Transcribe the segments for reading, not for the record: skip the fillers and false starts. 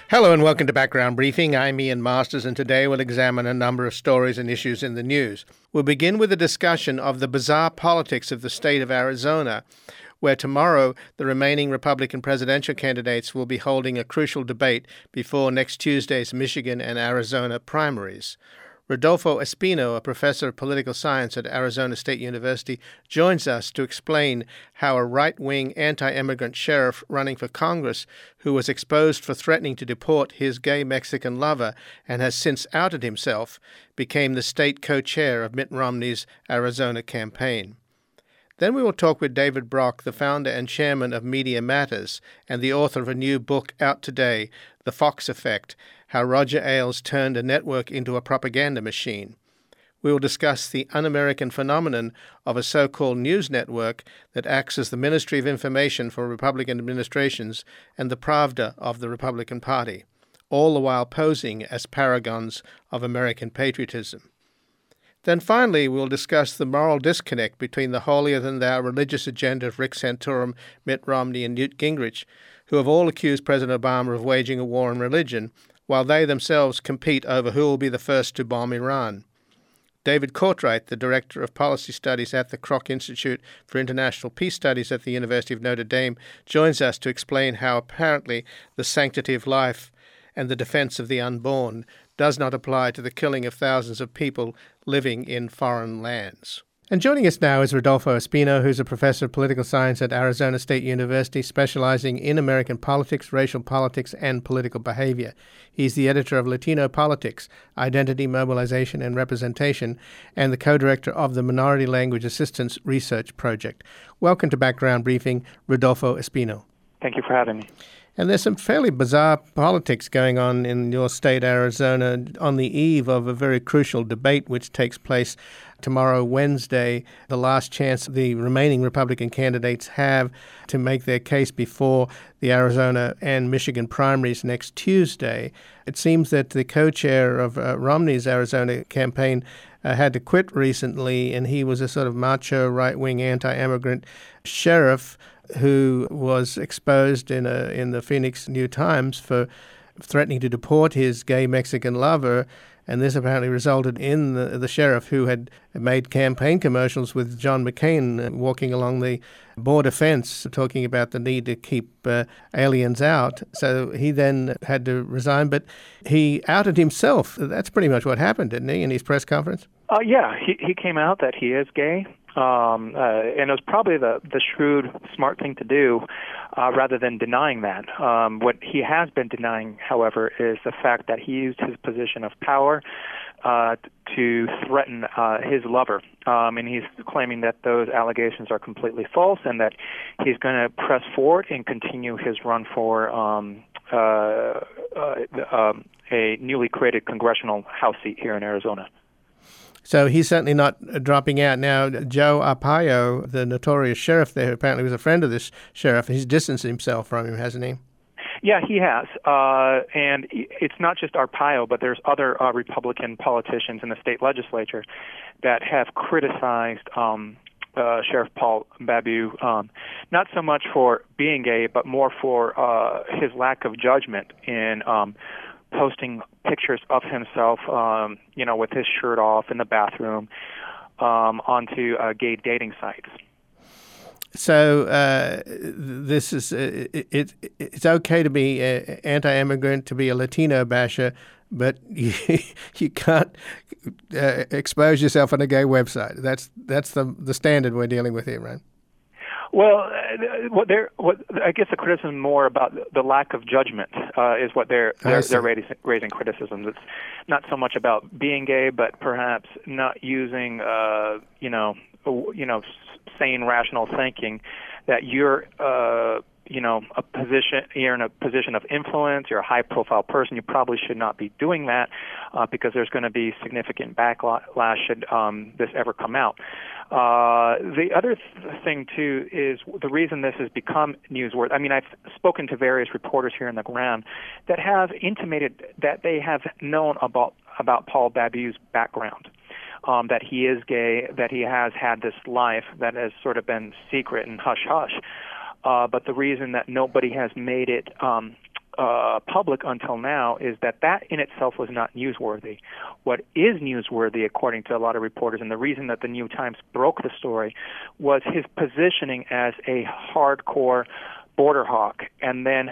Hello and welcome to Background Briefing. I'm Ian Masters, and today we'll examine a number of stories and issues in the news. We'll begin with a discussion of the bizarre politics of the state of Arizona, where tomorrow the remaining Republican presidential candidates will be holding a crucial debate before next Tuesday's Michigan and Arizona primaries. Rodolfo Espino, a professor of political science at Arizona State University, joins us to explain how a right-wing anti-immigrant sheriff running for Congress, who was exposed for threatening to deport his gay Mexican lover and has since outed himself, became the state co-chair of Mitt Romney's Arizona campaign. Then we will talk with David Brock, the founder and chairman of Media Matters and the author of a new book out today, The Fox Effect, How Roger Ailes Turned a Network into a Propaganda Machine. We will discuss the un-American phenomenon of a so-called news network that acts as the Ministry of Information for Republican administrations and the Pravda of the Republican Party, all the while posing as paragons of American patriotism. Then finally, we'll discuss the moral disconnect between the holier-than-thou religious agenda of Rick Santorum, Mitt Romney, and Newt Gingrich, who have all accused President Obama of waging a war on religion, while they themselves compete over who will be the first to bomb Iran. David Courtwright, the Director of Policy Studies at the Kroc Institute for International Peace Studies at the University of Notre Dame, joins us to explain how apparently the sanctity of life and the defense of the unborn does not apply to the killing of thousands of people living in foreign lands. And joining us now is Rodolfo Espino, who's a professor of political science at Arizona State University, specializing in American politics, racial politics, and political behavior. He's the editor of Latino Politics, Identity, Mobilization, and Representation, and the co-director of the Minority Language Assistance Research Project. Welcome to Background Briefing, Rodolfo Espino. Thank you for having me. And there's some fairly bizarre politics going on in your state, Arizona, on the eve of a very crucial debate which takes place tomorrow, Wednesday, the last chance the remaining Republican candidates have to make their case before the Arizona and Michigan primaries next Tuesday. It seems that the co-chair of Romney's Arizona campaign had to quit recently, and he was a sort of macho right-wing anti-immigrant sheriff who was exposed in the Phoenix New Times for threatening to deport his gay Mexican lover. And this apparently resulted in the sheriff, who had made campaign commercials with John McCain walking along the border fence, talking about the need to keep aliens out. So he then had to resign, but he outed himself. That's pretty much what happened, didn't he, in his press conference? Yeah, he came out that he is gay. And it was probably the shrewd, smart thing to do, rather than denying that. What he has been denying, however, is the fact that he used his position of power to threaten his lover. And he's claiming that those allegations are completely false and that he's going to press forward and continue his run for a newly created congressional House seat here in Arizona. So he's certainly not dropping out. Now, Joe Arpaio, the notorious sheriff there, who apparently was a friend of this sheriff, he's distanced himself from him, hasn't he? Yeah, he has. And it's not just Arpaio, but there's other Republican politicians in the state legislature that have criticized Sheriff Paul Babeu, not so much for being gay, but more for his lack of judgment in posting pictures of himself, with his shirt off in the bathroom, onto gay dating sites. So this is it's okay to be anti-immigrant, to be a Latino basher, but you can't expose yourself on a gay website. That's the standard we're dealing with here, right? Well, I guess the criticism more about the lack of judgment is what they're raising criticisms. It's not so much about being gay, but perhaps not using sane, rational thinking. That you're you're in a position of influence. You're a high-profile person. You probably should not be doing that because there's going to be significant backlash should this ever come out. The other thing, too, is the reason this has become newsworthy. I mean, I've spoken to various reporters here on the ground that have intimated that they have known about Paul Babeu's background, that he is gay, that he has had this life that has sort of been secret and hush-hush. But the reason that nobody has made it public until now is that in itself was not newsworthy. What is newsworthy, according to a lot of reporters, and the reason that the New York Times broke the story, was his positioning as a hardcore border hawk, and then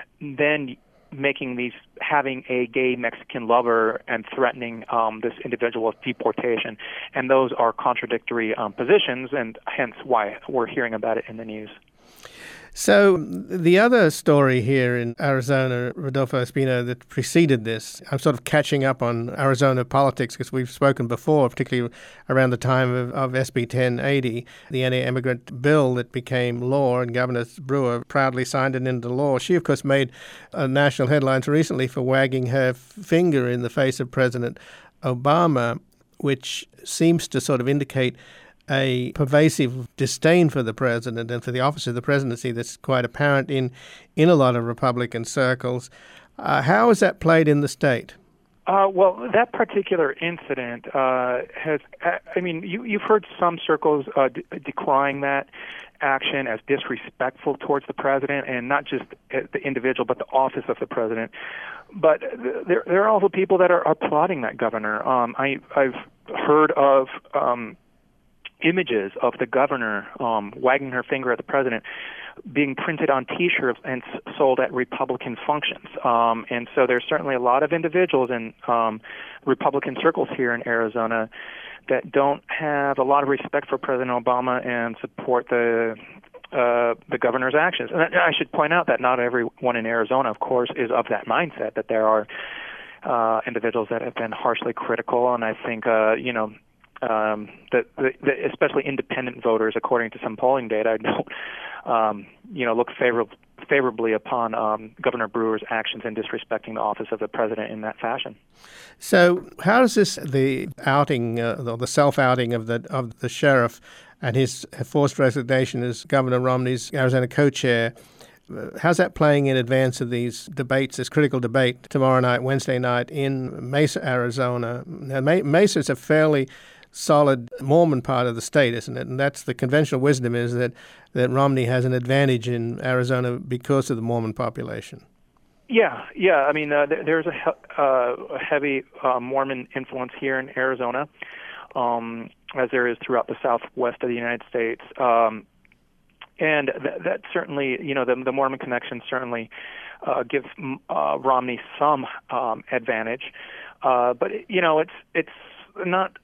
having a gay Mexican lover and threatening this individual with deportation. And those are contradictory positions, and hence why we're hearing about it in the news. So the other story here in Arizona, Rodolfo Espino, that preceded this, I'm sort of catching up on Arizona politics because we've spoken before, particularly around the time of SB 1080, the anti-immigrant bill that became law, and Governor Brewer proudly signed it into law. She, of course, made national headlines recently for wagging her finger in the face of President Obama, which seems to sort of indicate a pervasive disdain for the president and for the office of the presidency that's quite apparent in a lot of Republican circles. How is that played in the state? Well, that particular incident you've heard some circles decrying that action as disrespectful towards the president, and not just the individual, but the office of the president. But there are also people that are applauding that governor. I've heard of images of the governor wagging her finger at the president being printed on T-shirts and sold at Republican functions. And so there's certainly a lot of individuals in Republican circles here in Arizona that don't have a lot of respect for President Obama and support the governor's actions. And I should point out that not everyone in Arizona, of course, is of that mindset, that there are individuals that have been harshly critical, and I think, especially independent voters, according to some polling data, don't, look favorably upon Governor Brewer's actions in disrespecting the office of the president in that fashion. So, how does the outing, or the self-outing of the sheriff, and his forced resignation as Governor Romney's Arizona co-chair, how's that playing in advance of these debates, this critical debate tomorrow night, Wednesday night in Mesa, Arizona? Now, Mesa is a fairly solid Mormon part of the state, isn't it? And that's the conventional wisdom, is that Romney has an advantage in Arizona because of the Mormon population. Yeah. I mean, there's a heavy Mormon influence here in Arizona, as there is throughout the southwest of the United States. And that certainly, the Mormon connection certainly gives Romney some advantage. But, it's not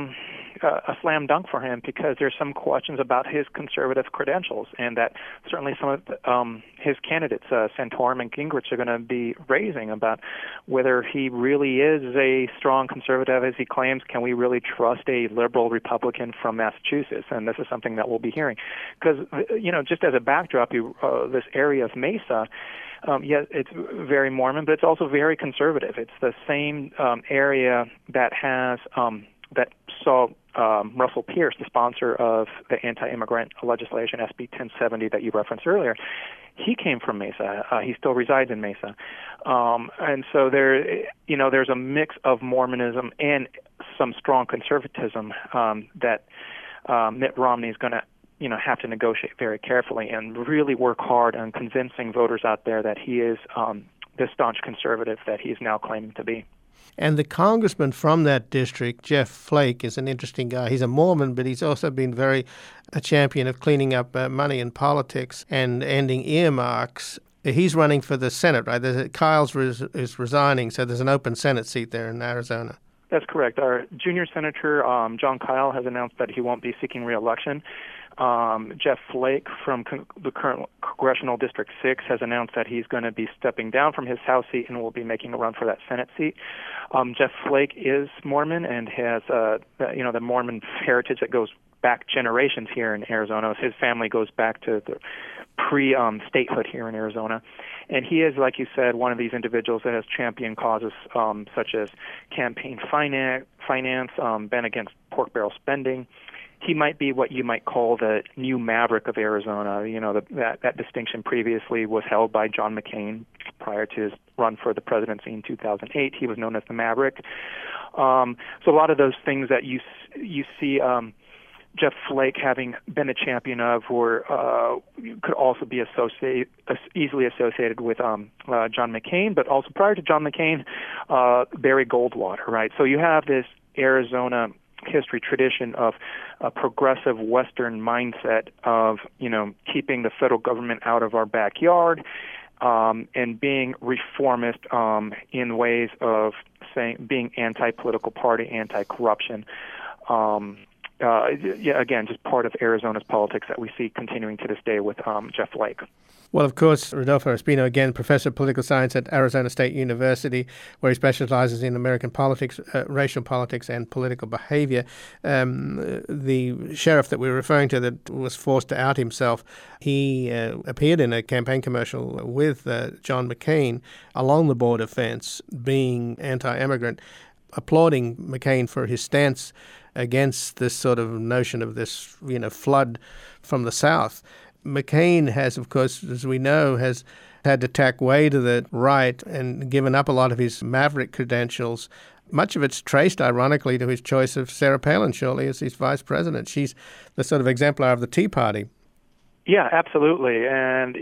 a slam dunk for him, because there's some questions about his conservative credentials, and that certainly some of his candidates, Santorum and Gingrich, are going to be raising about whether he really is a strong conservative as he claims. Can we really trust a liberal Republican from Massachusetts? And this is something that we'll be hearing, because just as a backdrop, this area of Mesa, it's very Mormon, but it's also very conservative. It's the same area that has that saw Russell Pierce, the sponsor of the anti-immigrant legislation, SB 1070, that you referenced earlier. He came from Mesa. He still resides in Mesa, and so there's a mix of Mormonism and some strong conservatism that Mitt Romney is going to have to negotiate very carefully and really work hard on convincing voters out there that he is the staunch conservative that he's now claiming to be. And the congressman from that district, Jeff Flake, is an interesting guy. He's a Mormon, but he's also been a champion of cleaning up money in politics and ending earmarks. He's running for the Senate, right? Kyle's is resigning, so there's an open Senate seat there in Arizona. That's correct. Our junior senator, John Kyle, has announced that he won't be seeking re-election. Jeff Flake from the current Congressional District 6 has announced that he's going to be stepping down from his House seat and will be making a run for that Senate seat. Jeff Flake is Mormon and has the Mormon heritage that goes back generations here in Arizona. His family goes back to the pre-statehood here in Arizona. And he is, like you said, one of these individuals that has championed causes such as campaign finance, been against pork barrel spending. He might be what you might call the new maverick of Arizona. That distinction previously was held by John McCain prior to his run for the presidency in 2008. He was known as the Maverick. So a lot of those things that you see Jeff Flake having been a champion of, or could also be easily associated with John McCain, but also prior to John McCain, Barry Goldwater, right? So you have this Arizona history tradition of a progressive Western mindset of, keeping the federal government out of our backyard, and being reformist in ways of being anti-political party, anti-corruption. Again, just part of Arizona's politics that we see continuing to this day with Jeff Flake. Well, of course, Rodolfo Espino, again, professor of political science at Arizona State University, where he specializes in American politics, racial politics, and political behavior. The sheriff that we were referring to that was forced to out himself, he appeared in a campaign commercial with John McCain along the border fence, being anti-immigrant, applauding McCain for his stance against this sort of notion of this, flood from the South. McCain has, of course, as we know, has had to tack way to the right and given up a lot of his maverick credentials. Much of it's traced, ironically, to his choice of Sarah Palin, surely, as his vice president. She's the sort of exemplar of the Tea Party. Yeah, absolutely. And,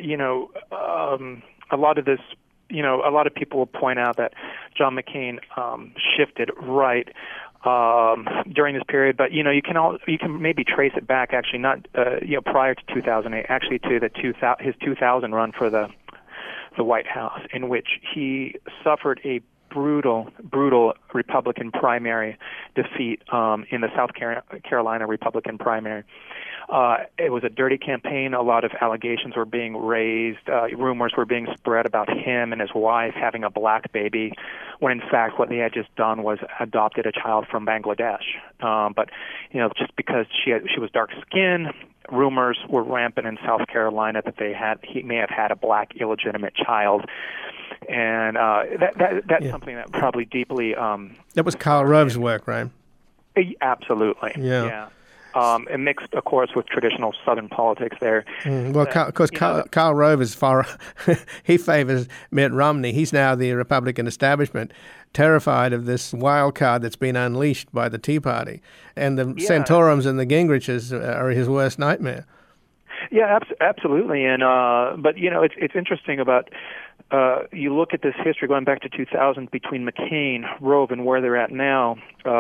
a lot of this, a lot of people will point out that John McCain shifted right during this period, but you can maybe trace it back, actually, not prior to 2008, actually to his 2000 run for the White House, in which he suffered a brutal Republican primary defeat in the South Carolina Republican primary. It was a dirty campaign. A lot of allegations were being raised. Rumors were being spread about him and his wife having a black baby, when in fact what they had just done was adopted a child from Bangladesh. But just because she was dark-skinned, rumors were rampant in South Carolina that he may have had a black illegitimate child. And that's something that probably deeply... that was Karl Rove's work, right? Absolutely. Yeah. And mixed, of course, with traditional Southern politics there. Well, of course, Karl Rove is he favors Mitt Romney. He's now the Republican establishment, terrified of this wild card that's been unleashed by the Tea Party. And the Santorums and the Gingriches are his worst nightmare. Yeah, absolutely. And but it's interesting about you look at this history going back to 2000 between McCain, Rove, and where they're at now.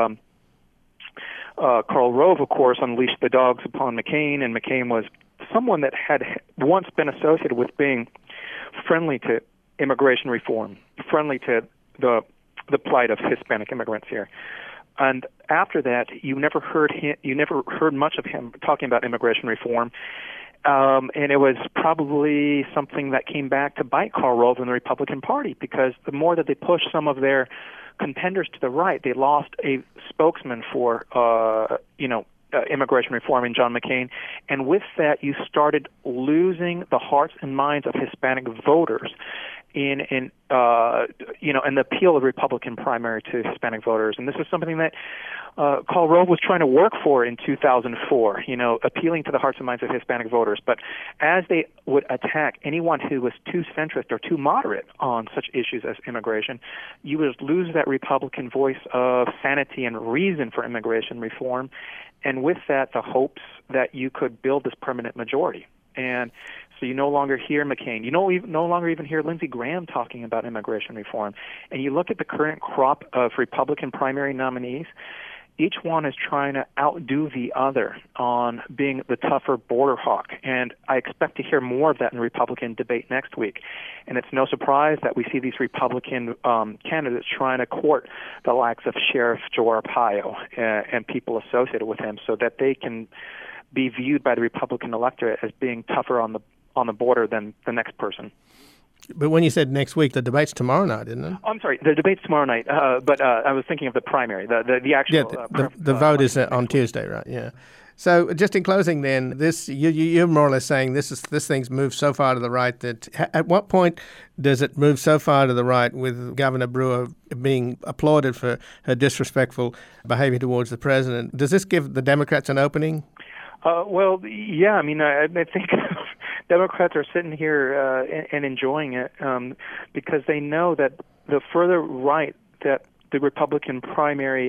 Karl Rove, of course, unleashed the dogs upon McCain, and McCain was someone that had once been associated with being friendly to immigration reform, friendly to the plight of Hispanic immigrants here. And after that, you never heard much of him talking about immigration reform. And it was probably something that came back to bite Karl Rove and the Republican Party, because the more that they pushed some of their contenders to the right, they lost a spokesman for, immigration reform in John McCain. And with that, you started losing the hearts and minds of Hispanic voters in the appeal of the Republican primary to Hispanic voters. And this is something that Karl Rove was trying to work for in 2004, appealing to the hearts and minds of Hispanic voters. But as they would attack anyone who was too centrist or too moderate on such issues as immigration, you would lose that Republican voice of sanity and reason for immigration reform. And with that, the hopes that you could build this permanent majority. And so you no longer hear McCain. You no longer even hear Lindsey Graham talking about immigration reform. And you look at the current crop of Republican primary nominees, each one is trying to outdo the other on being the tougher border hawk. And I expect to hear more of that in Republican debate next week. And it's no surprise that we see these Republican candidates trying to court the likes of Sheriff Joe Arpaio and people associated with him, so that they can be viewed by the Republican electorate as being tougher on the border than the next person. But when you said next week, the debate's tomorrow night, isn't it? Oh, I'm sorry, the debate's tomorrow night. But I was thinking of the primary, the actual. Yeah, the vote is on Tuesday, right? Yeah. So just in closing, then, you're more or less saying this thing's moved so far to the right that at what point does it move so far to the right, with Governor Brewer being applauded for her disrespectful behavior towards the president? Does this give the Democrats an opening? Well, yeah. I mean, I think Democrats are sitting here and enjoying it because they know that the further right that the Republican primary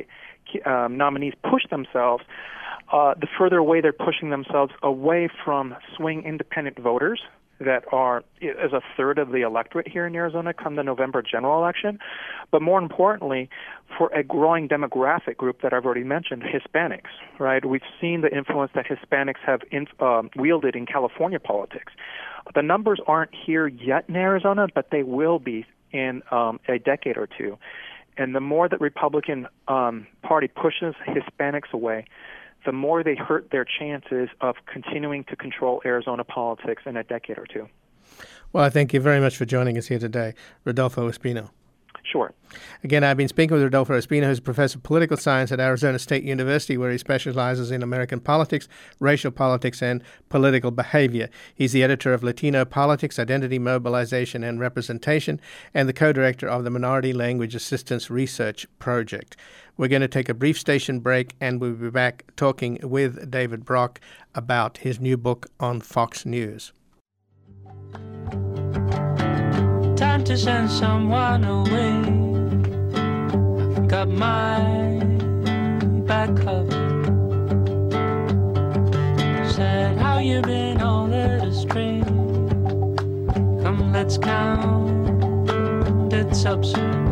nominees push themselves, the further away they're pushing themselves away from swing independent voters that are as a third of the electorate here in Arizona come the November general election. But more importantly, for a growing demographic group that I've already mentioned, Hispanics, right? We've seen the influence that Hispanics have wielded in California politics. The numbers aren't here yet in Arizona, but they will be in a decade or two. And the more that Republican Party pushes Hispanics away, the more they hurt their chances of continuing to control Arizona politics in a decade or two. Well, I thank you very much for joining us here today, Rodolfo Espino. Sure. Again, I've been speaking with Rodolfo Espino, who's a professor of political science at Arizona State University, where he specializes in American politics, racial politics, and political behavior. He's the editor of Latino Politics, Identity, Mobilization, and Representation, and the co-director of the Minority Language Assistance Research Project. We're going to take a brief station break, and we'll be back talking with David Brock about his new book on Fox News. Time to send someone away. I've got my backup. Said, how you been all led astray? Come, let's count it substance.